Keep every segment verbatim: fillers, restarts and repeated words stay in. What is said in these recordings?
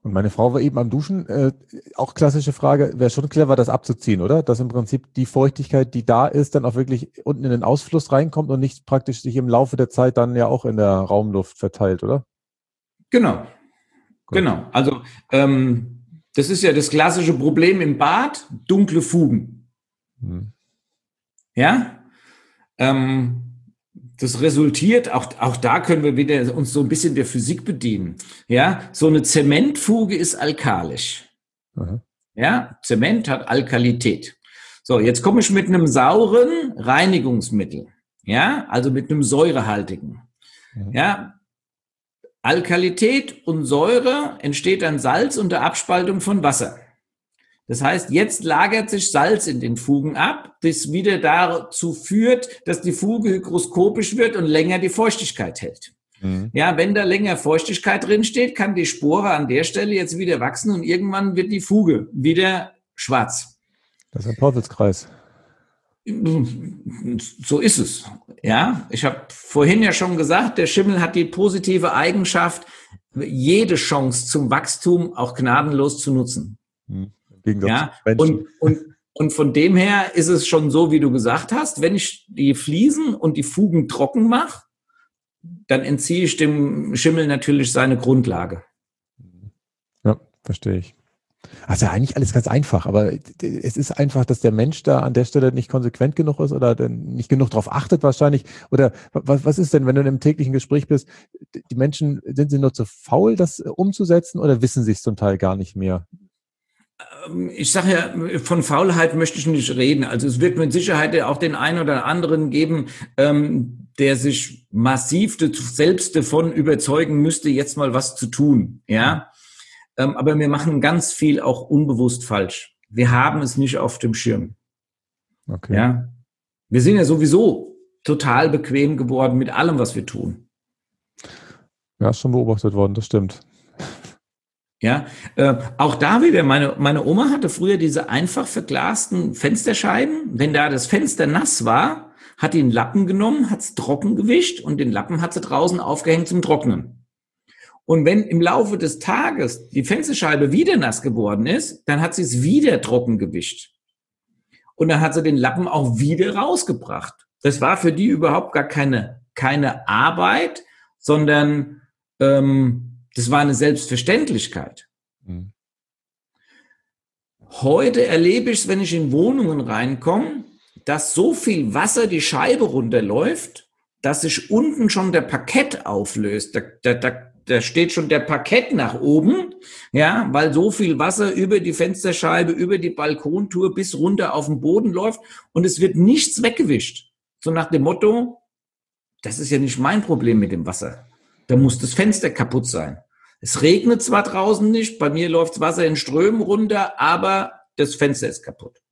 Und meine Frau war eben am Duschen, äh, auch klassische Frage, wäre schon clever, das abzuziehen, oder? Dass im Prinzip die Feuchtigkeit, die da ist, dann auch wirklich unten in den Ausfluss reinkommt und nicht praktisch sich im Laufe der Zeit dann ja auch in der Raumluft verteilt, oder? Genau, Gut. genau. Also ähm, das ist ja das klassische Problem im Bad, dunkle Fugen. Hm. Ja, ähm, das resultiert, auch, auch da können wir wieder uns so ein bisschen der Physik bedienen. Ja, so eine Zementfuge ist alkalisch. Aha. Ja, Zement hat Alkalität. So, jetzt komme ich mit einem sauren Reinigungsmittel. Ja, also mit einem säurehaltigen. Mhm. Ja, Alkalität und Säure entsteht dann Salz unter Abspaltung von Wasser. Das heißt, jetzt lagert sich Salz in den Fugen ab, das wieder dazu führt, dass die Fuge hygroskopisch wird und länger die Feuchtigkeit hält. Mhm. Ja, wenn da länger Feuchtigkeit drin steht, kann die Spore an der Stelle jetzt wieder wachsen und irgendwann wird die Fuge wieder schwarz. Das ist ein Teufelskreis. So ist es. Ja, ich habe vorhin ja schon gesagt, der Schimmel hat die positive Eigenschaft, jede Chance zum Wachstum auch gnadenlos zu nutzen. Mhm. Im Ja, und, und, und von dem her ist es schon so, wie du gesagt hast, wenn ich die Fliesen und die Fugen trocken mache, dann entziehe ich dem Schimmel natürlich seine Grundlage. Ja, verstehe ich. Also ja, eigentlich alles ganz einfach, aber es ist einfach, dass der Mensch da an der Stelle nicht konsequent genug ist oder nicht genug darauf achtet wahrscheinlich. Oder was, was ist denn, wenn du in einem täglichen Gespräch bist, die Menschen, sind sie nur zu faul, das umzusetzen oder wissen sie es zum Teil gar nicht mehr? Ich sage ja, von Faulheit möchte ich nicht reden. Also es wird mit Sicherheit auch den einen oder anderen geben, ähm, der sich massiv selbst davon überzeugen müsste, jetzt mal was zu tun. Ja, ähm, aber wir machen ganz viel auch unbewusst falsch. Wir haben es nicht auf dem Schirm. Okay. Ja, wir sind ja sowieso total bequem geworden mit allem, was wir tun. Ja, ist schon beobachtet worden, das stimmt. Ja, äh, auch da wieder, meine, meine Oma hatte früher diese einfach verglasten Fensterscheiben. Wenn da das Fenster nass war, hat die einen Lappen genommen, hat es trocken gewischt und den Lappen hat sie draußen aufgehängt zum Trocknen. Und wenn im Laufe des Tages die Fensterscheibe wieder nass geworden ist, dann hat sie es wieder trocken gewischt. Und dann hat sie den Lappen auch wieder rausgebracht. Das war für die überhaupt gar keine, keine Arbeit, sondern ähm, das war eine Selbstverständlichkeit. Mhm. Heute erlebe ich es, wenn ich in Wohnungen reinkomme, dass so viel Wasser die Scheibe runterläuft, dass sich unten schon der Parkett auflöst. Da, da, da, da steht schon der Parkett nach oben, ja, weil so viel Wasser über die Fensterscheibe, über die Balkontour bis runter auf den Boden läuft und es wird nichts weggewischt. So nach dem Motto, das ist ja nicht mein Problem mit dem Wasser. Da muss das Fenster kaputt sein. Es regnet zwar draußen nicht, bei mir läuft das Wasser in Strömen runter, aber das Fenster ist kaputt.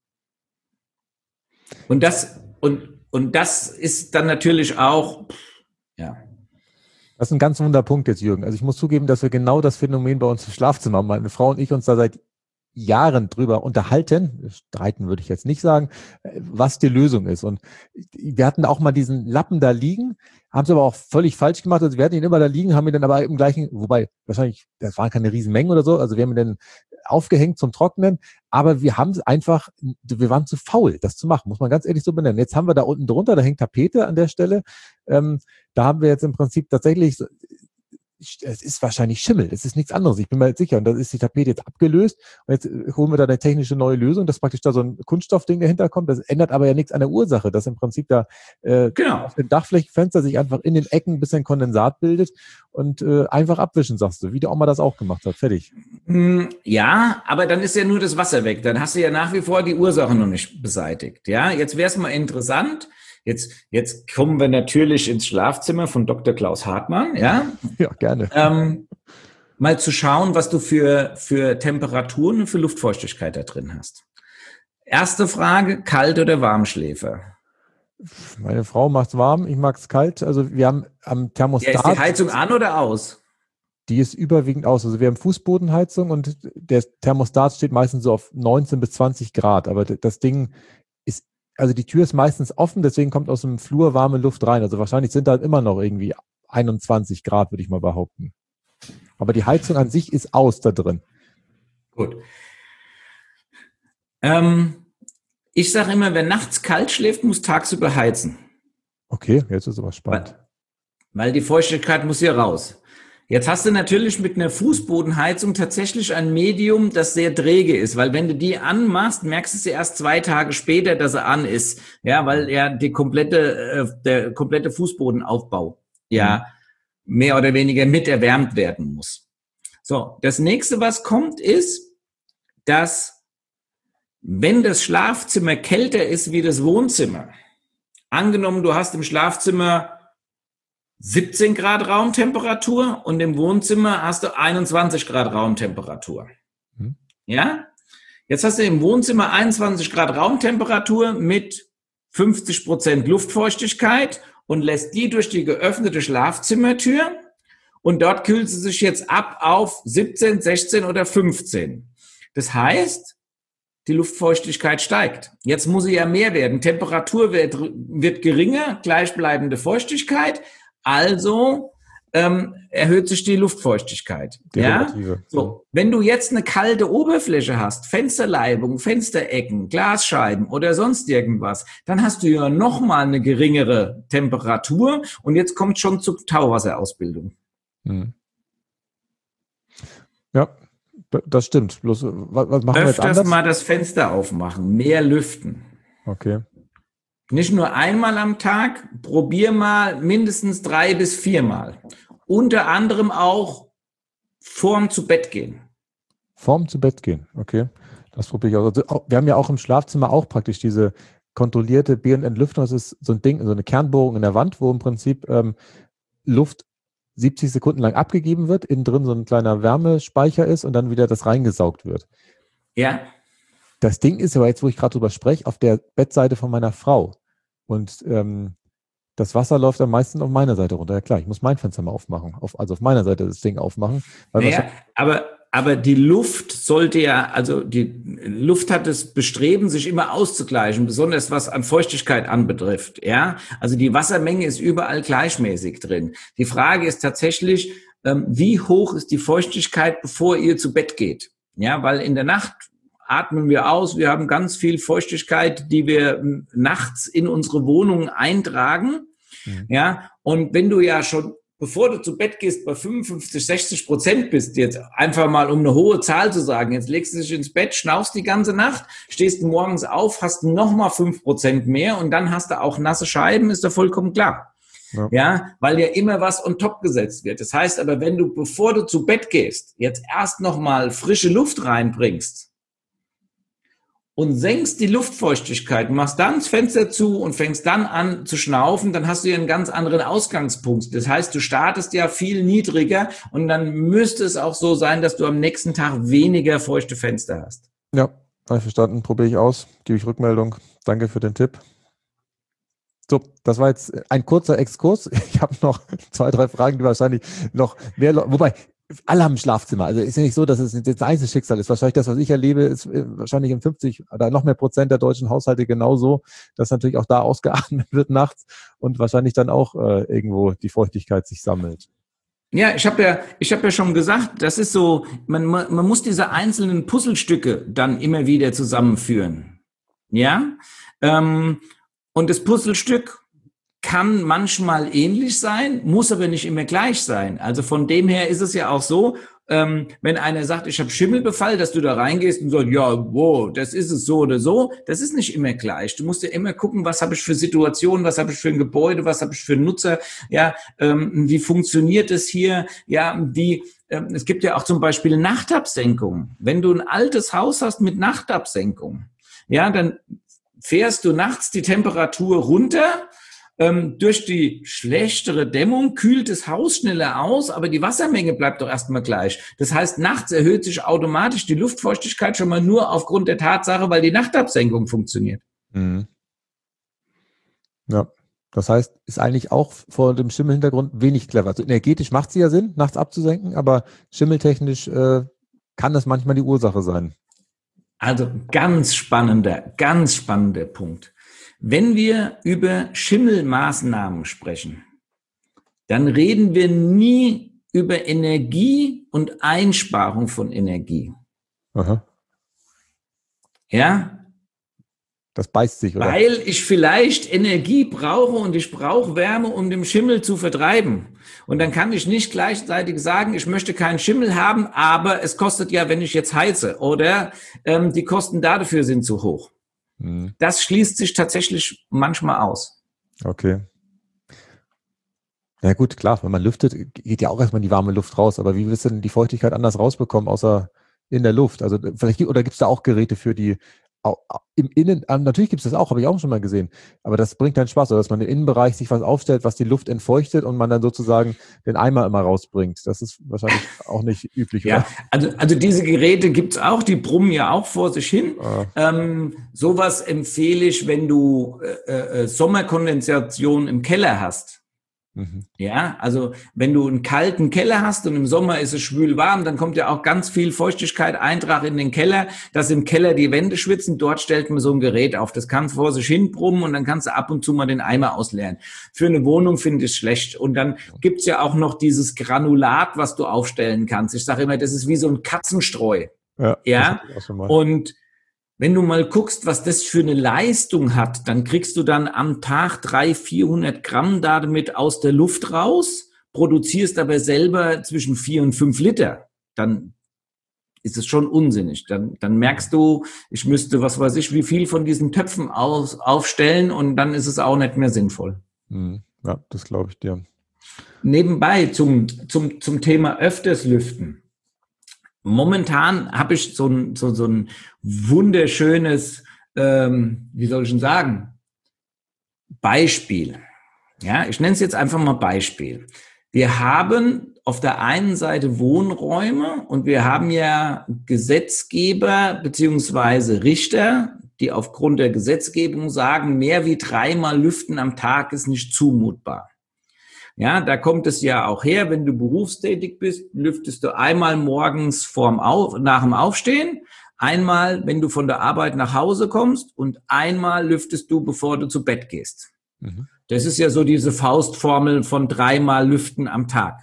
Und das, und, und das ist dann natürlich auch, ja. Das ist ein ganz wunder Punkt jetzt, Jürgen. Also ich muss zugeben, dass wir genau das Phänomen bei uns im Schlafzimmer haben. Meine Frau und ich uns da seit Jahren drüber unterhalten, streiten würde ich jetzt nicht sagen, was die Lösung ist. Und wir hatten auch mal diesen Lappen da liegen, haben es aber auch völlig falsch gemacht. Also wir hatten ihn immer da liegen, haben ihn dann aber im gleichen, wobei wahrscheinlich, das waren keine Riesenmengen oder so, also wir haben ihn dann aufgehängt zum Trocknen, aber wir haben es einfach, wir waren zu faul, das zu machen, muss man ganz ehrlich so benennen. Jetzt haben wir da unten drunter, da hängt Tapete an der Stelle, ähm, da haben wir jetzt im Prinzip tatsächlich, so, es ist wahrscheinlich Schimmel, es ist nichts anderes, ich bin mir jetzt sicher. Und da ist die Tapete jetzt abgelöst und jetzt holen wir da eine technische neue Lösung, dass praktisch da so ein Kunststoffding dahinter kommt. Das ändert aber ja nichts an der Ursache, dass im Prinzip da äh, genau. auf dem Dachflächenfenster sich einfach in den Ecken ein bisschen Kondensat bildet und äh, einfach abwischen, sagst du, wie der Oma das auch gemacht hat. Fertig. Ja, aber dann ist ja nur das Wasser weg. Dann hast du ja nach wie vor die Ursache noch nicht beseitigt. Ja, jetzt wäre es mal interessant. Jetzt, jetzt kommen wir natürlich ins Schlafzimmer von Doktor Klaus Hartmann, ja? Ja, gerne. Ähm, mal zu schauen, was du für, für Temperaturen und für Luftfeuchtigkeit da drin hast. Erste Frage, Kalt- oder Warmschläfer? Meine Frau macht's warm, ich mag's kalt. Also wir haben am Thermostat... Ja, ist die Heizung an oder aus? Die ist überwiegend aus. Also wir haben Fußbodenheizung und der Thermostat steht meistens so auf neunzehn bis zwanzig Grad. Aber das Ding ist, also die Tür ist meistens offen, deswegen kommt aus dem Flur warme Luft rein. Also wahrscheinlich sind da immer noch irgendwie einundzwanzig Grad, würde ich mal behaupten. Aber die Heizung an sich ist aus da drin. Gut. Ähm, ich sage immer, wer nachts kalt schläft, muss tagsüber heizen. Okay, jetzt ist aber spannend. Weil, weil die Feuchtigkeit muss hier raus. Jetzt hast du natürlich mit einer Fußbodenheizung tatsächlich ein Medium, das sehr träge ist, weil wenn du die anmachst, merkst du sie erst zwei Tage später, dass er an ist, ja, weil ja die komplette, der komplette Fußbodenaufbau, ja, mhm. mehr oder weniger mit erwärmt werden muss. So, das nächste, was kommt, ist, dass wenn das Schlafzimmer kälter ist wie das Wohnzimmer, angenommen, du hast im Schlafzimmer siebzehn Grad Raumtemperatur und im Wohnzimmer hast du einundzwanzig Grad Raumtemperatur. Hm. Ja? Jetzt hast du im Wohnzimmer einundzwanzig Grad Raumtemperatur mit fünfzig Prozent Luftfeuchtigkeit und lässt die durch die geöffnete Schlafzimmertür und dort kühlt sie sich jetzt ab auf siebzehn, sechzehn oder fünfzehn. Das heißt, die Luftfeuchtigkeit steigt. Jetzt muss sie ja mehr werden. Temperatur wird, wird geringer, gleichbleibende Feuchtigkeit. Also ähm, erhöht sich die Luftfeuchtigkeit. Die ja? So, wenn du jetzt eine kalte Oberfläche hast, Fensterleibung, Fensterecken, Glasscheiben oder sonst irgendwas, dann hast du ja nochmal eine geringere Temperatur und jetzt kommt schon zur Tauwasserausbildung. Hm. Ja, das stimmt. Bloß, was, was machen Öfters wir jetzt anders? mal das Fenster aufmachen, mehr lüften. Okay. Nicht nur einmal am Tag, probier mal mindestens drei bis viermal. Unter anderem auch vorm zu Bett gehen. Vorm zu Bett gehen, okay. Das probiere ich auch. Also, wir haben ja auch im Schlafzimmer auch praktisch diese kontrollierte Be- und Entlüftung. Das ist so ein Ding, so eine Kernbohrung in der Wand, wo im Prinzip ähm, Luft siebzig Sekunden lang abgegeben wird, innen drin so ein kleiner Wärmespeicher ist und dann wieder das reingesaugt wird. Ja. Das Ding ist aber jetzt, wo ich gerade drüber spreche, auf der Bettseite von meiner Frau. Und ähm, das Wasser läuft am meisten auf meiner Seite runter. Ja klar, ich muss mein Fenster mal aufmachen. Auf, also auf meiner Seite das Ding aufmachen. Weil naja, aber, aber die Luft sollte ja, also die Luft hat das Bestreben, sich immer auszugleichen, besonders was an Feuchtigkeit anbetrifft. Ja, also die Wassermenge ist überall gleichmäßig drin. Die Frage ist tatsächlich, ähm, wie hoch ist die Feuchtigkeit, bevor ihr zu Bett geht? Ja, weil in der Nacht atmen wir aus. Wir haben ganz viel Feuchtigkeit, die wir nachts in unsere Wohnungen eintragen. Mhm. Ja, und wenn du ja schon, bevor du zu Bett gehst, bei fünfundfünfzig, sechzig Prozent bist, jetzt einfach mal um eine hohe Zahl zu sagen, jetzt legst du dich ins Bett, schnaufst die ganze Nacht, stehst morgens auf, hast nochmal fünf Prozent mehr und dann hast du auch nasse Scheiben, ist da vollkommen klar. Ja. ja, weil ja immer was on top gesetzt wird. Das heißt aber, wenn du, bevor du zu Bett gehst, jetzt erst nochmal frische Luft reinbringst, und senkst die Luftfeuchtigkeit, machst dann das Fenster zu und fängst dann an zu schnaufen, dann hast du ja einen ganz anderen Ausgangspunkt. Das heißt, du startest ja viel niedriger und dann müsste es auch so sein, dass du am nächsten Tag weniger feuchte Fenster hast. Ja, habe ich verstanden. Probiere ich aus, gebe ich Rückmeldung. Danke für den Tipp. So, das war jetzt ein kurzer Exkurs. Ich habe noch zwei, drei Fragen, die wahrscheinlich noch mehr, wobei alle haben ein Schlafzimmer. Also ist ja nicht so, dass es jetzt ein Einzelschicksal ist. Wahrscheinlich das, was ich erlebe, ist wahrscheinlich in fünfzig oder noch mehr Prozent der deutschen Haushalte genauso, dass natürlich auch da ausgeatmet wird nachts und wahrscheinlich dann auch äh, irgendwo die Feuchtigkeit sich sammelt. Ja, ich habe ja, ich habe ja schon gesagt, das ist so, man, man, man muss diese einzelnen Puzzlestücke dann immer wieder zusammenführen. Ja, ähm, und das Puzzlestück kann manchmal ähnlich sein, muss aber nicht immer gleich sein. Also von dem her ist es ja auch so, ähm, wenn einer sagt, ich habe Schimmelbefall, dass du da reingehst und sagst, ja, wow, das ist es so oder so, das ist nicht immer gleich. Du musst ja immer gucken, was habe ich für Situationen, was habe ich für ein Gebäude, was habe ich für einen Nutzer, ja, ähm, wie funktioniert es hier, ja, wie, ähm, es gibt ja auch zum Beispiel Nachtabsenkung. Wenn du ein altes Haus hast mit Nachtabsenkung, ja, dann fährst du nachts die Temperatur runter. Ähm, durch die schlechtere Dämmung kühlt das Haus schneller aus, aber die Wassermenge bleibt doch erstmal gleich. Das heißt, nachts erhöht sich automatisch die Luftfeuchtigkeit schon mal nur aufgrund der Tatsache, weil die Nachtabsenkung funktioniert. Mhm. Ja, das heißt, ist eigentlich auch vor dem Schimmelhintergrund wenig clever. Also energetisch macht es ja Sinn, nachts abzusenken, aber schimmeltechnisch äh, kann das manchmal die Ursache sein. Also ganz spannender, ganz spannender Punkt. Wenn wir über Schimmelmaßnahmen sprechen, dann reden wir nie über Energie und Einsparung von Energie. Aha. Ja? Das beißt sich, oder? Weil ich vielleicht Energie brauche und ich brauche Wärme, um den Schimmel zu vertreiben. Und dann kann ich nicht gleichzeitig sagen, ich möchte keinen Schimmel haben, aber es kostet ja, wenn ich jetzt heize. Oder ähm, die Kosten dafür sind zu hoch. Hm. Das schließt sich tatsächlich manchmal aus. Okay. Ja gut, klar, wenn man lüftet, geht ja auch erstmal die warme Luft raus. Aber wie willst du denn die Feuchtigkeit anders rausbekommen, außer in der Luft? Also vielleicht oder gibt es da auch Geräte für die im Innen, natürlich gibt es das auch, habe ich auch schon mal gesehen, aber das bringt dann Spaß, oder dass man im Innenbereich sich was aufstellt, was die Luft entfeuchtet und man dann sozusagen den Eimer immer rausbringt. Das ist wahrscheinlich auch nicht üblich, ja, oder? Also, also diese Geräte gibt's auch, die brummen ja auch vor sich hin. Ah. Ähm, sowas empfehle ich, wenn du äh, äh, Sommerkondensation im Keller hast. Mhm. Ja, also wenn du einen kalten Keller hast und im Sommer ist es schwül warm, dann kommt ja auch ganz viel Feuchtigkeit, Eintrag in den Keller, dass im Keller die Wände schwitzen. Dort stellt man so ein Gerät auf. Das kann vor sich hin brummen und dann kannst du ab und zu mal den Eimer ausleeren. Für eine Wohnung finde ich es schlecht. Und dann gibt's ja auch noch dieses Granulat, was du aufstellen kannst. Ich sage immer, das ist wie so ein Katzenstreu. Ja. ja? Und wenn du mal guckst, was das für eine Leistung hat, dann kriegst du dann am Tag dreihundert, vierhundert Gramm damit aus der Luft raus, produzierst aber selber zwischen vier und fünf Liter. Dann ist es schon unsinnig. Dann, dann merkst du, ich müsste, was weiß ich, wie viel von diesen Töpfen aus, aufstellen und dann ist es auch nicht mehr sinnvoll. Ja, das glaube ich dir. Nebenbei zum, zum, zum Thema öfters lüften. Momentan habe ich so ein, so, so ein wunderschönes, ähm, wie soll ich denn sagen, Beispiel. Ja, ich nenne es jetzt einfach mal Beispiel. Wir haben auf der einen Seite Wohnräume und wir haben ja Gesetzgeber beziehungsweise Richter, die aufgrund der Gesetzgebung sagen, mehr wie dreimal lüften am Tag ist nicht zumutbar. Ja, da kommt es ja auch her, wenn du berufstätig bist, lüftest du einmal morgens vorm Auf, nach dem Aufstehen, einmal, wenn du von der Arbeit nach Hause kommst und einmal lüftest du, bevor du zu Bett gehst. Mhm. Das ist ja so diese Faustformel von dreimal Lüften am Tag.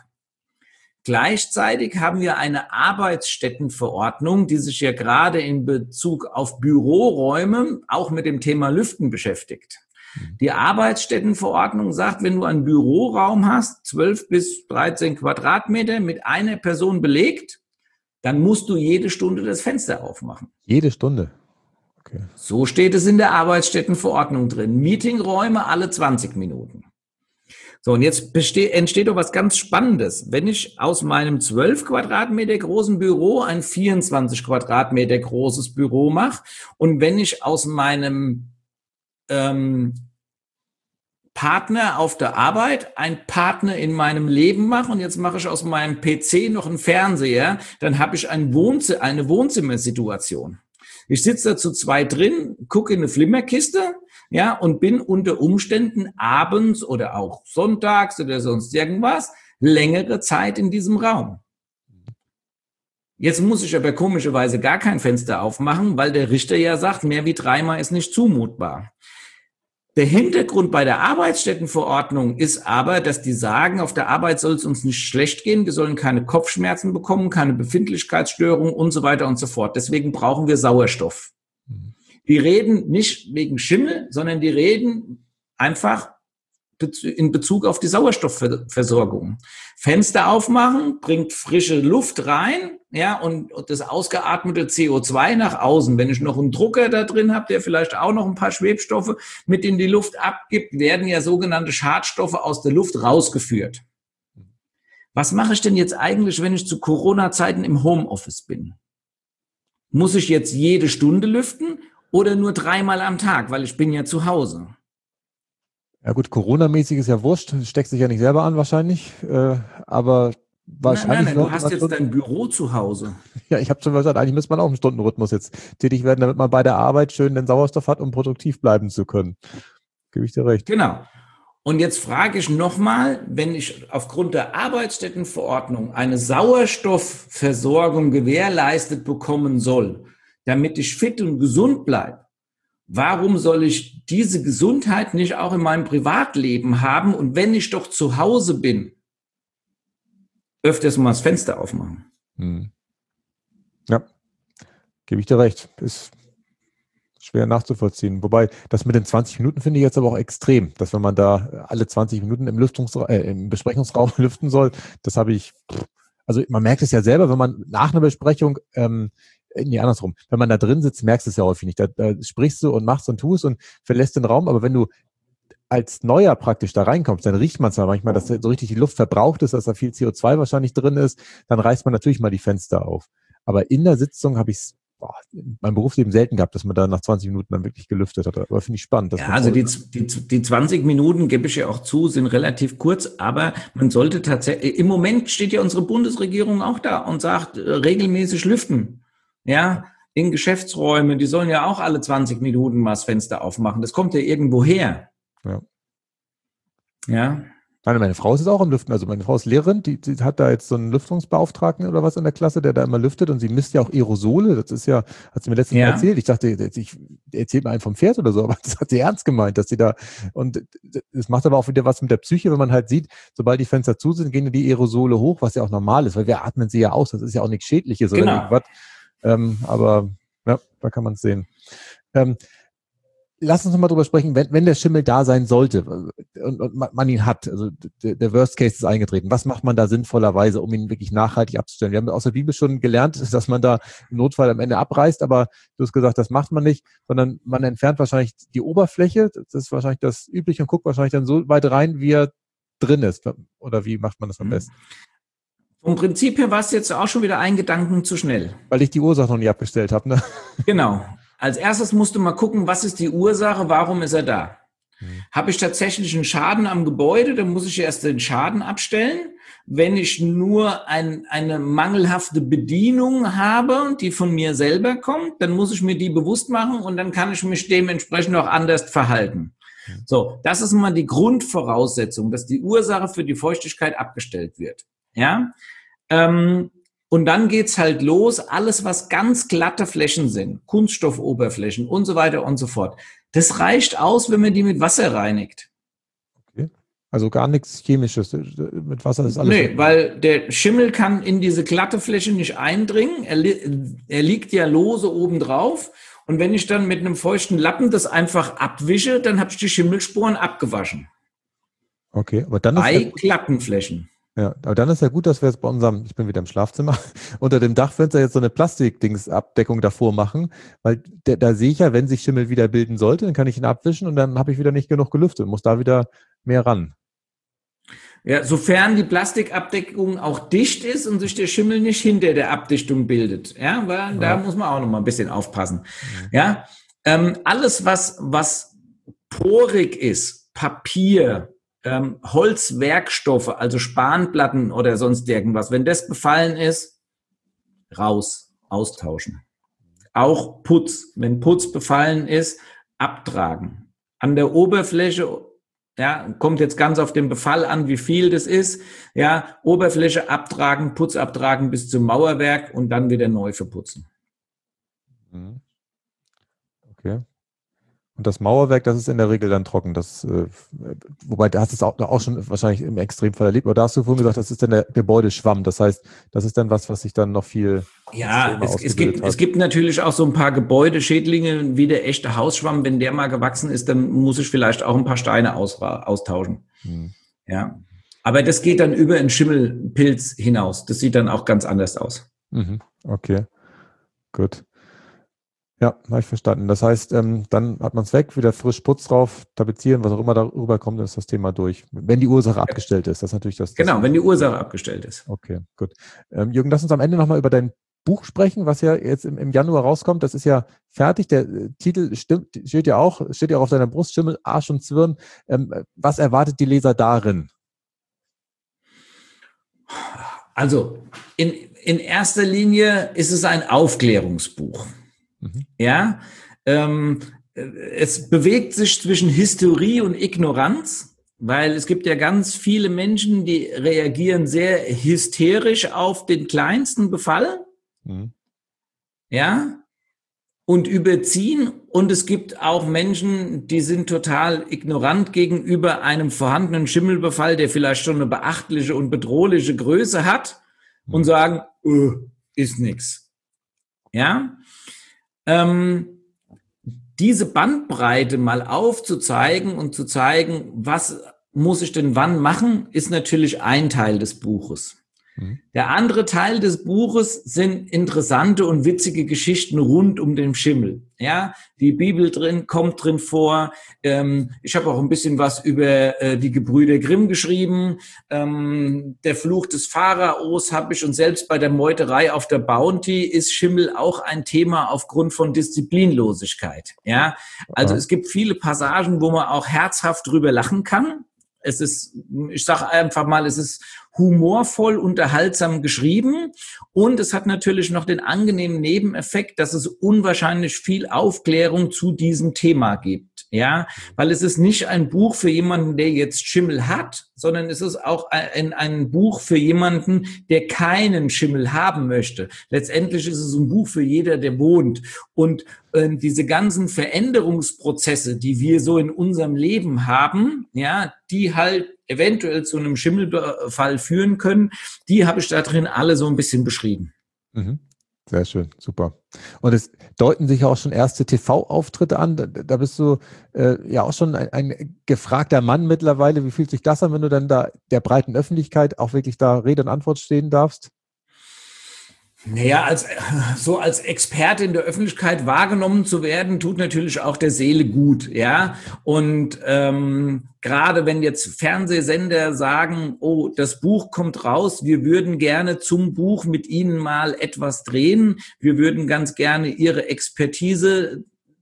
Gleichzeitig haben wir eine Arbeitsstättenverordnung, die sich ja gerade in Bezug auf Büroräume auch mit dem Thema Lüften beschäftigt. Die Arbeitsstättenverordnung sagt, wenn du einen Büroraum hast, zwölf bis dreizehn Quadratmeter mit einer Person belegt, dann musst du jede Stunde das Fenster aufmachen. Jede Stunde? Okay. So steht es in der Arbeitsstättenverordnung drin. Meetingräume alle zwanzig Minuten. So, und jetzt besteht, entsteht doch was ganz Spannendes. Wenn ich aus meinem zwölf Quadratmeter großen Büro ein vierundzwanzig Quadratmeter großes Büro mache und wenn ich aus meinem ähm, Partner auf der Arbeit, ein Partner in meinem Leben mache und jetzt mache ich aus meinem P C noch einen Fernseher, dann habe ich ein Wohnzimmer, eine Wohnzimmersituation. Ich sitze da zu zweit drin, gucke in eine Flimmerkiste, ja, und bin unter Umständen abends oder auch sonntags oder sonst irgendwas längere Zeit in diesem Raum. Jetzt muss ich aber komischerweise gar kein Fenster aufmachen, weil der Richter ja sagt, mehr wie dreimal ist nicht zumutbar. Der Hintergrund bei der Arbeitsstättenverordnung ist aber, dass die sagen, auf der Arbeit soll es uns nicht schlecht gehen, wir sollen keine Kopfschmerzen bekommen, keine Befindlichkeitsstörungen und so weiter und so fort. Deswegen brauchen wir Sauerstoff. Die reden nicht wegen Schimmel, sondern die reden einfach in Bezug auf die Sauerstoffversorgung. Fenster aufmachen, bringt frische Luft rein, ja, und das ausgeatmete C O zwei nach außen. Wenn ich noch einen Drucker da drin habe, der vielleicht auch noch ein paar Schwebstoffe mit in die Luft abgibt, werden ja sogenannte Schadstoffe aus der Luft rausgeführt. Was mache ich denn jetzt eigentlich, wenn ich zu Corona-Zeiten im Homeoffice bin? Muss ich jetzt jede Stunde lüften oder nur dreimal am Tag, weil ich bin ja zu Hause? Ja gut, Corona-mäßig ist ja wurscht, steckst dich ja nicht selber an wahrscheinlich, äh, aber wahrscheinlich... Nein, nein, nein, du hast jetzt dein Büro zu Hause. Ja, ich habe schon gesagt, eigentlich müsste man auch im Stundenrhythmus jetzt tätig werden, damit man bei der Arbeit schön den Sauerstoff hat, um produktiv bleiben zu können. Gebe ich dir recht. Genau. Und jetzt frage ich nochmal, wenn ich aufgrund der Arbeitsstättenverordnung eine Sauerstoffversorgung gewährleistet bekommen soll, damit ich fit und gesund bleibe, warum soll ich diese Gesundheit nicht auch in meinem Privatleben haben? Und wenn ich doch zu Hause bin, öfters mal das Fenster aufmachen. Hm. Ja, gebe ich dir recht. Ist schwer nachzuvollziehen. Wobei, das mit den zwanzig Minuten finde ich jetzt aber auch extrem, dass wenn man da alle zwanzig Minuten im Lüftungsra- äh, im Besprechungsraum lüften soll, das habe ich, also man merkt es ja selber, wenn man nach einer Besprechung, ähm, nee, andersrum, wenn man da drin sitzt, merkst du es ja häufig nicht. Da, da sprichst du und machst und tust und verlässt den Raum, aber wenn du als Neuer praktisch da reinkommst, dann riecht man zwar manchmal, dass so richtig die Luft verbraucht ist, dass da viel C O zwei wahrscheinlich drin ist, dann reißt man natürlich mal die Fenster auf. Aber in der Sitzung habe ich es in meinem Berufsleben selten gehabt, dass man da nach zwanzig Minuten dann wirklich gelüftet hat. Aber finde ich spannend. Ja, also die, die, die zwanzig Minuten, gebe ich ja auch zu, sind relativ kurz, aber man sollte tatsächlich, im Moment steht ja unsere Bundesregierung auch da und sagt, äh, regelmäßig lüften. Ja, in Geschäftsräumen, die sollen ja auch alle zwanzig Minuten mal das Fenster aufmachen. Das kommt ja irgendwo her. Ja. Ja. Meine, meine Frau ist jetzt auch am Lüften. Also meine Frau ist Lehrerin, die, die hat da jetzt so einen Lüftungsbeauftragten oder was in der Klasse, der da immer lüftet und sie misst ja auch Aerosole. Das ist ja, hat sie mir letztens Ja. mal erzählt. Ich dachte, ich erzählt mir einen vom Pferd oder so, aber das hat sie ernst gemeint, dass sie da, und es macht aber auch wieder was mit der Psyche, wenn man halt sieht, sobald die Fenster zu sind, gehen die Aerosole hoch, was ja auch normal ist, weil wir atmen sie ja aus. Das ist ja auch nichts Schädliches oder Genau. irgendwas. Ähm, aber ja, da kann man es sehen. Ähm, Lass uns noch mal drüber sprechen, wenn, wenn der Schimmel da sein sollte und, und man ihn hat, also der, der Worst Case ist eingetreten, was macht man da sinnvollerweise, um ihn wirklich nachhaltig abzustellen? Wir haben aus der Bibel schon gelernt, dass man da im Notfall am Ende abreißt, aber du hast gesagt, das macht man nicht, sondern man entfernt wahrscheinlich die Oberfläche, das ist wahrscheinlich das Übliche und guckt wahrscheinlich dann so weit rein, wie er drin ist. Oder wie macht man das am besten? Vom Prinzip her war es jetzt auch schon wieder ein Gedanken zu schnell. Weil ich die Ursache noch nicht abgestellt habe, ne? Genau. Als erstes musst du mal gucken, was ist die Ursache, warum ist er da? Hm. Habe ich tatsächlich einen Schaden am Gebäude, dann muss ich erst den Schaden abstellen. Wenn ich nur ein, eine mangelhafte Bedienung habe, die von mir selber kommt, dann muss ich mir die bewusst machen und dann kann ich mich dementsprechend auch anders verhalten. Hm. So, das ist mal die Grundvoraussetzung, dass die Ursache für die Feuchtigkeit abgestellt wird. Ja, ähm, und dann geht's halt los, alles was ganz glatte Flächen sind, Kunststoffoberflächen und so weiter und so fort. Das reicht aus, wenn man die mit Wasser reinigt. Okay. Also gar nichts Chemisches, mit Wasser ist alles. Nee, so, weil der Schimmel kann in diese glatte Fläche nicht eindringen, er, li- er liegt ja lose oben drauf und wenn ich dann mit einem feuchten Lappen das einfach abwische, dann habe ich die Schimmelsporen abgewaschen. Okay, aber dann Bei ist ja glatten Flächen. Ja, aber dann ist ja gut, dass wir jetzt bei unserem, ich bin wieder im Schlafzimmer, unter dem Dachfenster jetzt so eine Plastikdingsabdeckung davor machen, weil der, da sehe ich ja, wenn sich Schimmel wieder bilden sollte, dann kann ich ihn abwischen und dann habe ich wieder nicht genug gelüftet, muss da wieder mehr ran. Ja, sofern die Plastikabdeckung auch dicht ist und sich der Schimmel nicht hinter der Abdichtung bildet. Ja, weil ja. Da muss man auch noch mal ein bisschen aufpassen. Mhm. Ja, ähm, alles was, was porig ist, Papier, Ähm, Holzwerkstoffe, also Spanplatten oder sonst irgendwas, wenn das befallen ist, raus, austauschen. Auch Putz, wenn Putz befallen ist, abtragen. An der Oberfläche, ja, kommt jetzt ganz auf den Befall an, wie viel das ist, ja, Oberfläche abtragen, Putz abtragen bis zum Mauerwerk und dann wieder neu verputzen. Okay. Und das Mauerwerk, das ist in der Regel dann trocken. Das, äh, wobei, da hast du es auch, auch schon wahrscheinlich im Extremfall erlebt. Aber da hast du vorhin gesagt, das ist dann der Gebäudeschwamm. Das heißt, das ist dann was, was sich dann noch viel. Ja, es, es gibt hat. es gibt natürlich auch so ein paar Gebäudeschädlinge, wie der echte Hausschwamm. Wenn der mal gewachsen ist, dann muss ich vielleicht auch ein paar Steine aus, austauschen. Hm. Ja, aber das geht dann über einen Schimmelpilz hinaus. Das sieht dann auch ganz anders aus. Mhm. Okay, gut. Ja, habe ich verstanden. Das heißt, ähm, dann hat man es weg, wieder frisch Putz drauf, tapezieren, was auch immer darüber kommt, dann ist das Thema durch. Wenn die Ursache abgestellt ist, das ist natürlich das. das genau, wenn die Ursache abgestellt ist. Okay, gut. Ähm, Jürgen, lass uns am Ende nochmal über dein Buch sprechen, was ja jetzt im, im Januar rauskommt. Das ist ja fertig. Der äh, Titel stimmt, steht ja auch, steht ja auch auf deiner Brust, Schimmel, Arsch und Zwirn. Ähm, was erwartet die Leser darin? Also, in, in erster Linie ist es ein Aufklärungsbuch. Ja, ähm, es bewegt sich zwischen Hysterie und Ignoranz, weil es gibt ja ganz viele Menschen, die reagieren sehr hysterisch auf den kleinsten Befall. Mhm. Ja, und überziehen. Und es gibt auch Menschen, die sind total ignorant gegenüber einem vorhandenen Schimmelbefall, der vielleicht schon eine beachtliche und bedrohliche Größe hat und sagen, öh, ist nix. Ja, ähm, diese Bandbreite mal aufzuzeigen und zu zeigen, was muss ich denn wann machen, ist natürlich ein Teil des Buches. Mhm. Der andere Teil des Buches sind interessante und witzige Geschichten rund um den Schimmel. Ja, die Bibel drin kommt drin vor. Ähm, ich habe auch ein bisschen was über äh, die Gebrüder Grimm geschrieben. Ähm, der Fluch des Pharaos habe ich, und selbst bei der Meuterei auf der Bounty ist Schimmel auch ein Thema aufgrund von Disziplinlosigkeit. Ja, also ja. Es gibt viele Passagen, wo man auch herzhaft drüber lachen kann. Es ist, ich sage einfach mal, es ist humorvoll, unterhaltsam geschrieben, und es hat natürlich noch den angenehmen Nebeneffekt, dass es unwahrscheinlich viel Aufklärung zu diesem Thema gibt, ja, weil es ist nicht ein Buch für jemanden, der jetzt Schimmel hat, sondern es ist auch ein, ein Buch für jemanden, der keinen Schimmel haben möchte. Letztendlich ist es ein Buch für jeder, der wohnt, und äh, diese ganzen Veränderungsprozesse, die wir so in unserem Leben haben, ja, die halt eventuell zu einem Schimmelbefall führen können, die habe ich da drin alle so ein bisschen beschrieben. Mhm. Sehr schön, super. Und es deuten sich auch schon erste T V-Auftritte an. Da, da bist du äh, ja auch schon ein, ein gefragter Mann mittlerweile. Wie fühlt sich das an, wenn du dann da der breiten Öffentlichkeit auch wirklich da Rede und Antwort stehen darfst? Naja, als, so als Experte in der Öffentlichkeit wahrgenommen zu werden, tut natürlich auch der Seele gut, ja. Und ähm, gerade wenn jetzt Fernsehsender sagen, oh, das Buch kommt raus, wir würden gerne zum Buch mit Ihnen mal etwas drehen, wir würden ganz gerne Ihre Expertise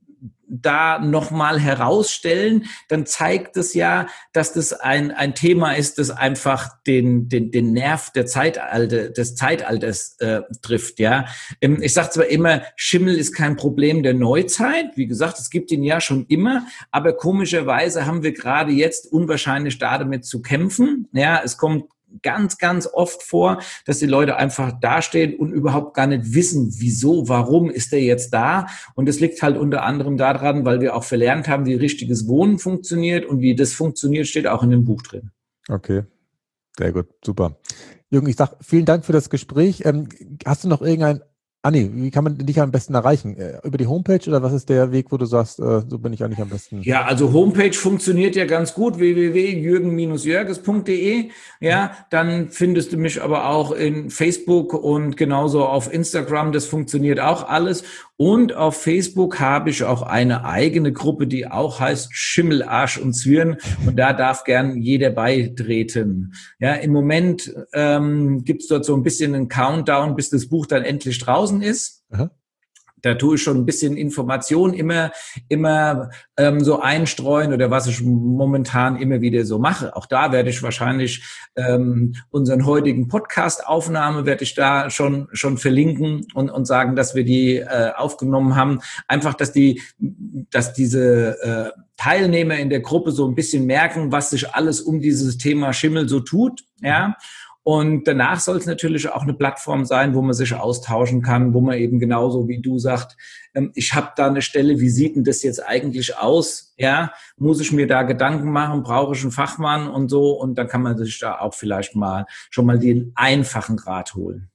da nochmal herausstellen, dann zeigt es ja, dass das ein ein Thema ist, das einfach den den den Nerv der Zeitalter des Zeitalters äh, trifft. Ja, ähm, ich sage zwar immer, Schimmel ist kein Problem der Neuzeit. Wie gesagt, es gibt ihn ja schon immer, aber komischerweise haben wir gerade jetzt unwahrscheinlich damit zu kämpfen. Ja, es kommt ganz, ganz oft vor, dass die Leute einfach dastehen und überhaupt gar nicht wissen, wieso, warum ist der jetzt da. Und das liegt halt unter anderem daran, weil wir auch verlernt haben, wie richtiges Wohnen funktioniert, und wie das funktioniert, steht auch in dem Buch drin. Okay, sehr gut, super. Jürgen, ich sage vielen Dank für das Gespräch. Ähm, hast du noch irgendein Ah nee, wie kann man dich am besten erreichen? Über die Homepage, oder was ist der Weg, wo du sagst, äh, so bin ich eigentlich am besten? Ja, also Homepage funktioniert ja ganz gut, w w w punkt jürgen jörges punkt d e. Ja, dann findest du mich aber auch in Facebook und genauso auf Instagram, das funktioniert auch alles. Und auf Facebook habe ich auch eine eigene Gruppe, die auch heißt Schimmel, Arsch und Zwirn, und da darf gern jeder beitreten. Ja, im Moment ähm, gibt's dort so ein bisschen einen Countdown, bis das Buch dann endlich draußen ist. Aha. Da tue ich schon ein bisschen Information immer, immer ähm, so einstreuen, oder was ich momentan immer wieder so mache. Auch da werde ich wahrscheinlich ähm, unseren heutigen Podcast-Aufnahme werde ich da schon schon verlinken und und sagen, dass wir die äh, aufgenommen haben. Einfach, dass die, dass diese äh, Teilnehmer in der Gruppe so ein bisschen merken, was sich alles um dieses Thema Schimmel so tut, ja. Und danach soll es natürlich auch eine Plattform sein, wo man sich austauschen kann, wo man eben genauso wie du sagt, ähm, ich habe da eine Stelle, wie sieht denn das jetzt eigentlich aus? Ja, muss ich mir da Gedanken machen, brauche ich einen Fachmann und so? Und dann kann man sich da auch vielleicht mal schon mal den einfachen Rat holen.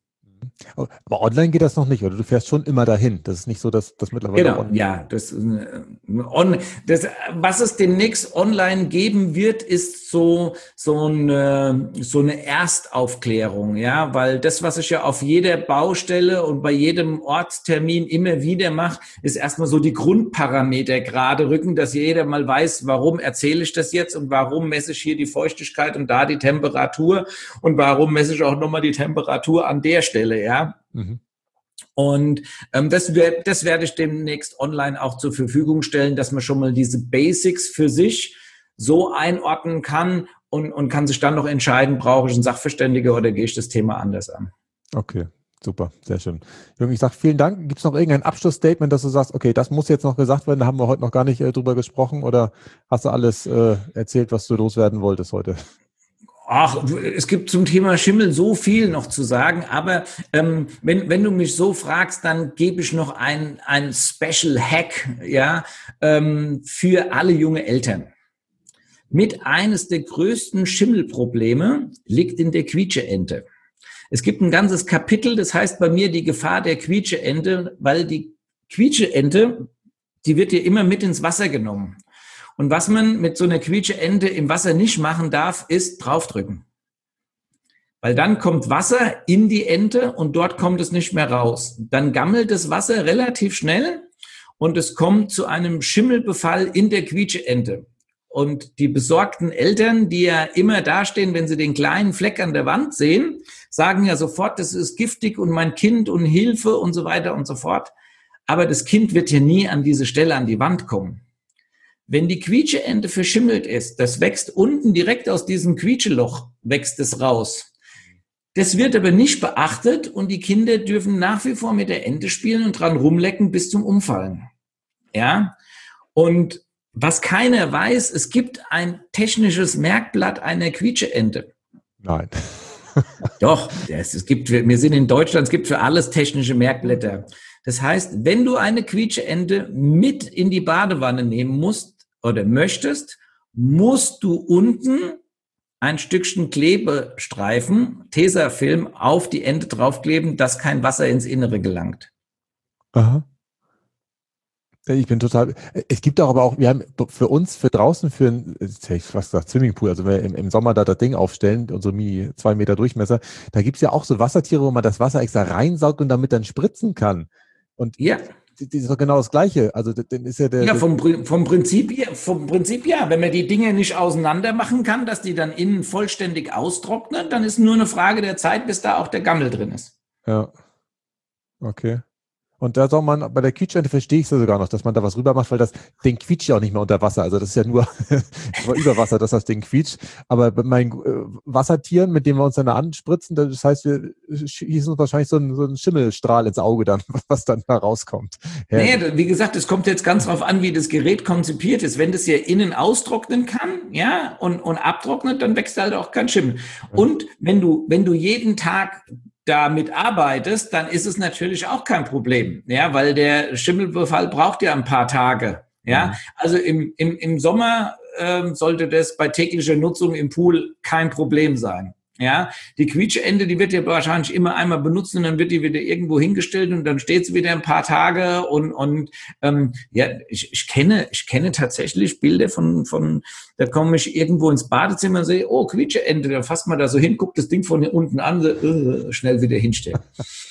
Aber online geht das noch nicht, oder? Du fährst schon immer dahin. Das ist nicht so, dass das mittlerweile genau, online. Ja, das, äh, on, das, was es demnächst online geben wird, ist so so eine so eine Erstaufklärung, ja, weil das, was ich ja auf jeder Baustelle und bei jedem Ortstermin immer wieder mache, ist erstmal so die Grundparameter gerade rücken, dass jeder mal weiß, warum erzähle ich das jetzt und warum messe ich hier die Feuchtigkeit und da die Temperatur und warum messe ich auch nochmal die Temperatur an der Stelle, ja. Mhm. Und ähm, das, wär, das werde ich demnächst online auch zur Verfügung stellen, dass man schon mal diese Basics für sich so einordnen kann und, und kann sich dann noch entscheiden, brauche ich einen Sachverständiger oder gehe ich das Thema anders an. Okay, super, sehr schön. Jürgen, ich sage vielen Dank. Gibt es noch irgendein Abschlussstatement, dass du sagst, okay, das muss jetzt noch gesagt werden, da haben wir heute noch gar nicht äh, drüber gesprochen, oder hast du alles äh, erzählt, was du loswerden wolltest heute? Ach, es gibt zum Thema Schimmel so viel noch zu sagen, aber ähm, wenn, wenn du mich so fragst, dann gebe ich noch ein, ein Special Hack, ja, ähm, für alle junge Eltern. Mit eines der größten Schimmelprobleme liegt in der Quietscheente. Es gibt ein ganzes Kapitel, das heißt bei mir die Gefahr der Quietscheente, weil die Quietscheente, die wird ja immer mit ins Wasser genommen. Und was man mit so einer Quietscheente im Wasser nicht machen darf, ist draufdrücken. Weil dann kommt Wasser in die Ente und dort kommt es nicht mehr raus. Dann gammelt das Wasser relativ schnell und es kommt zu einem Schimmelbefall in der Quietscheente. Und die besorgten Eltern, die ja immer dastehen, wenn sie den kleinen Fleck an der Wand sehen, sagen ja sofort, das ist giftig und mein Kind und Hilfe und so weiter und so fort. Aber das Kind wird ja nie an diese Stelle an die Wand kommen. Wenn die Quietscheente verschimmelt ist, das wächst unten direkt aus diesem Quietscheloch, wächst es raus. Das wird aber nicht beachtet und die Kinder dürfen nach wie vor mit der Ente spielen und dran rumlecken bis zum Umfallen. Ja? Und was keiner weiß, es gibt ein technisches Merkblatt einer Quietscheente. Nein. Doch, es gibt, wir sind in Deutschland, es gibt für alles technische Merkblätter. Das heißt, wenn du eine Quietscheente mit in die Badewanne nehmen musst oder möchtest, musst du unten ein Stückchen Klebestreifen, Tesafilm, auf die Ente draufkleben, dass kein Wasser ins Innere gelangt. Aha. Ich bin total, es gibt auch aber auch, wir haben für uns, für draußen, für ein, ich fast gesagt, Swimmingpool, also wenn wir im, im Sommer da das Ding aufstellen, unsere Mini zwei Meter Durchmesser, da gibt's ja auch so Wassertiere, wo man das Wasser extra reinsaugt und damit dann spritzen kann. Und ja, das ist doch genau das Gleiche. Also dann ist ja der. Ja, vom, vom Prinzip ja, vom Prinzip ja. Wenn man die Dinge nicht auseinander machen kann, dass die dann innen vollständig austrocknen, dann ist nur eine Frage der Zeit, bis da auch der Gammel drin ist. Ja. Okay. Und da soll man, bei der Quietscheente verstehe ich es ja sogar noch, dass man da was rüber macht, weil das Ding quietscht ja auch nicht mehr unter Wasser. Also das ist ja nur, nur über Wasser, dass das Ding quietscht. Aber bei meinen äh, Wassertieren, mit denen wir uns dann anspritzen, das heißt, wir schießen uns wahrscheinlich so einen, so einen Schimmelstrahl ins Auge dann, was dann da rauskommt. Nee, wie gesagt, es kommt jetzt ganz drauf an, wie das Gerät konzipiert ist. Wenn das ja innen austrocknen kann, ja, und, und abtrocknet, dann wächst halt auch kein Schimmel. Und wenn du, wenn du jeden Tag damit arbeitest, dann ist es natürlich auch kein Problem, ja, weil der Schimmelbefall braucht ja ein paar Tage, ja. Mhm. Also im, im, im Sommer ähm, sollte das bei täglicher Nutzung im Pool kein Problem sein, ja. Die Quietscheente, die wird ja wahrscheinlich immer einmal benutzt und dann wird die wieder irgendwo hingestellt und dann steht sie wieder ein paar Tage und und ähm, ja, ich, ich kenne ich kenne tatsächlich Bilder von von da komme ich irgendwo ins Badezimmer und sehe, oh, Quietscheente, dann fasst man da so hin, guckt das Ding von unten an, so, uh, schnell wieder hinstellen.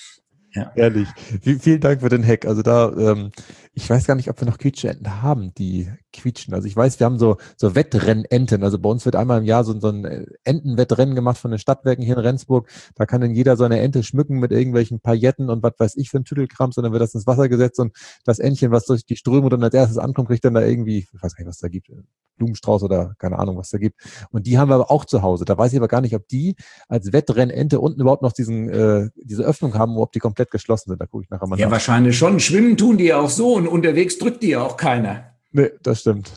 Ja. Ehrlich. V- vielen Dank für den Hack. Also da, ähm, ich weiß gar nicht, ob wir noch Quietscheenten haben, die quietschen. Also ich weiß, wir haben so, so Wettrennenten. Also bei uns wird einmal im Jahr so, so ein Entenwettrennen gemacht von den Stadtwerken hier in Rendsburg. Da kann dann jeder so eine Ente schmücken mit irgendwelchen Pailletten und was weiß ich für ein Tüdelkram, sondern wird das ins Wasser gesetzt und das Entchen, was durch die Strömung dann als erstes ankommt, kriegt dann da irgendwie, ich weiß gar nicht, was da gibt, Blumenstrauß oder keine Ahnung, was da gibt. Und die haben wir aber auch zu Hause. Da weiß ich aber gar nicht, ob die als Wettrennente unten überhaupt noch diesen, äh, diese Öffnung haben, oder ob die komplett geschlossen sind. Da gucke ich nachher mal Ja, nach. wahrscheinlich schon. Schwimmen tun die ja auch so und unterwegs drückt die ja auch keiner. Nee, das stimmt.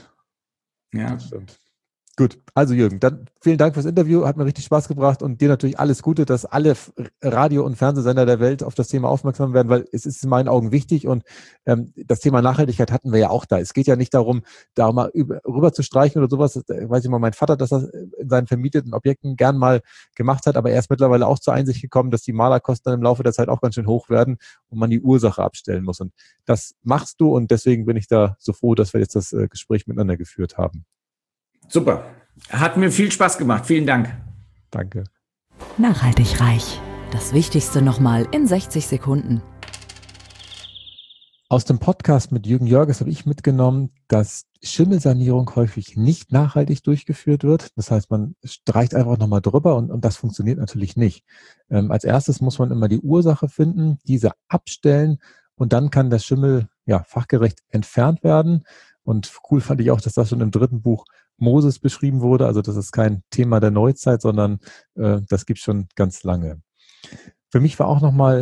Ja. Das stimmt. Gut, also Jürgen, dann vielen Dank fürs Interview, hat mir richtig Spaß gebracht und dir natürlich alles Gute, dass alle Radio- und Fernsehsender der Welt auf das Thema aufmerksam werden, weil es ist in meinen Augen wichtig und ähm, das Thema Nachhaltigkeit hatten wir ja auch da. Es geht ja nicht darum, da mal über, rüber zu streichen oder sowas. Das weiß ich mal, mein Vater, dass er in seinen vermieteten Objekten gern mal gemacht hat, aber er ist mittlerweile auch zur Einsicht gekommen, dass die Malerkosten dann im Laufe der Zeit auch ganz schön hoch werden und man die Ursache abstellen muss. Und das machst du und deswegen bin ich da so froh, dass wir jetzt das äh, Gespräch miteinander geführt haben. Super. Hat mir viel Spaß gemacht. Vielen Dank. Danke. Nachhaltig reich. Das Wichtigste nochmal in sechzig Sekunden. Aus dem Podcast mit Jürgen Jörges habe ich mitgenommen, dass Schimmelsanierung häufig nicht nachhaltig durchgeführt wird. Das heißt, man streicht einfach nochmal drüber und, und das funktioniert natürlich nicht. Ähm, als erstes muss man immer die Ursache finden, diese abstellen und dann kann der Schimmel ja fachgerecht entfernt werden. Und cool fand ich auch, dass das schon im dritten Buch Moses beschrieben wurde. Also das ist kein Thema der Neuzeit, sondern äh, das gibt es schon ganz lange. Für mich war auch nochmal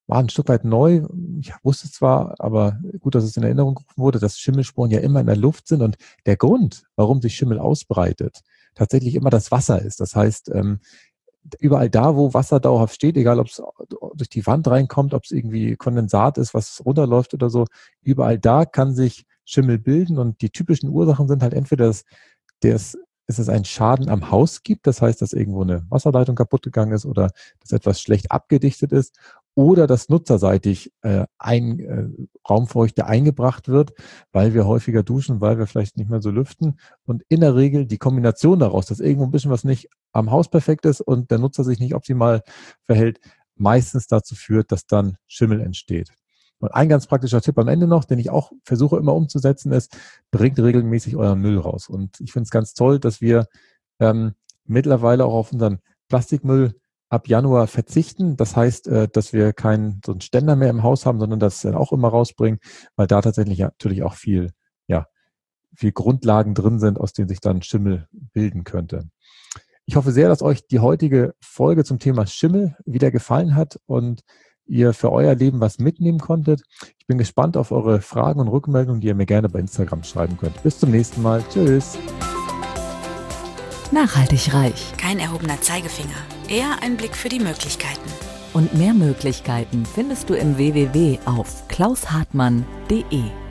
war ein Stück weit neu. Ich wusste zwar, aber gut, dass es in Erinnerung gerufen wurde, dass Schimmelsporen ja immer in der Luft sind und der Grund, warum sich Schimmel ausbreitet, tatsächlich immer das Wasser ist. Das heißt, ähm, überall da, wo Wasser dauerhaft steht, egal ob es durch die Wand reinkommt, ob es irgendwie Kondensat ist, was runterläuft oder so, überall da kann sich Schimmel bilden und die typischen Ursachen sind halt entweder, dass, dass es einen Schaden am Haus gibt, das heißt, dass irgendwo eine Wasserleitung kaputt gegangen ist oder dass etwas schlecht abgedichtet ist oder dass nutzerseitig äh, ein äh, Raumfeuchte eingebracht wird, weil wir häufiger duschen, weil wir vielleicht nicht mehr so lüften und in der Regel die Kombination daraus, dass irgendwo ein bisschen was nicht am Haus perfekt ist und der Nutzer sich nicht optimal verhält, meistens dazu führt, dass dann Schimmel entsteht. Und ein ganz praktischer Tipp am Ende noch, den ich auch versuche immer umzusetzen, ist, bringt regelmäßig euren Müll raus. Und ich finde es ganz toll, dass wir ähm, mittlerweile auch auf unseren Plastikmüll ab Januar verzichten. Das heißt, äh, dass wir keinen so einen Ständer mehr im Haus haben, sondern das dann auch immer rausbringen, weil da tatsächlich ja, natürlich auch viel, ja, viel Grundlagen drin sind, aus denen sich dann Schimmel bilden könnte. Ich hoffe sehr, dass euch die heutige Folge zum Thema Schimmel wieder gefallen hat und ihr für euer Leben was mitnehmen konntet. Ich bin gespannt auf eure Fragen und Rückmeldungen, die ihr mir gerne bei Instagram schreiben könnt. Bis zum nächsten Mal. Tschüss. Nachhaltig reich. Kein erhobener Zeigefinger, eher ein Blick für die Möglichkeiten. Und mehr Möglichkeiten findest du im w w w auf klaus hartmann punkt de.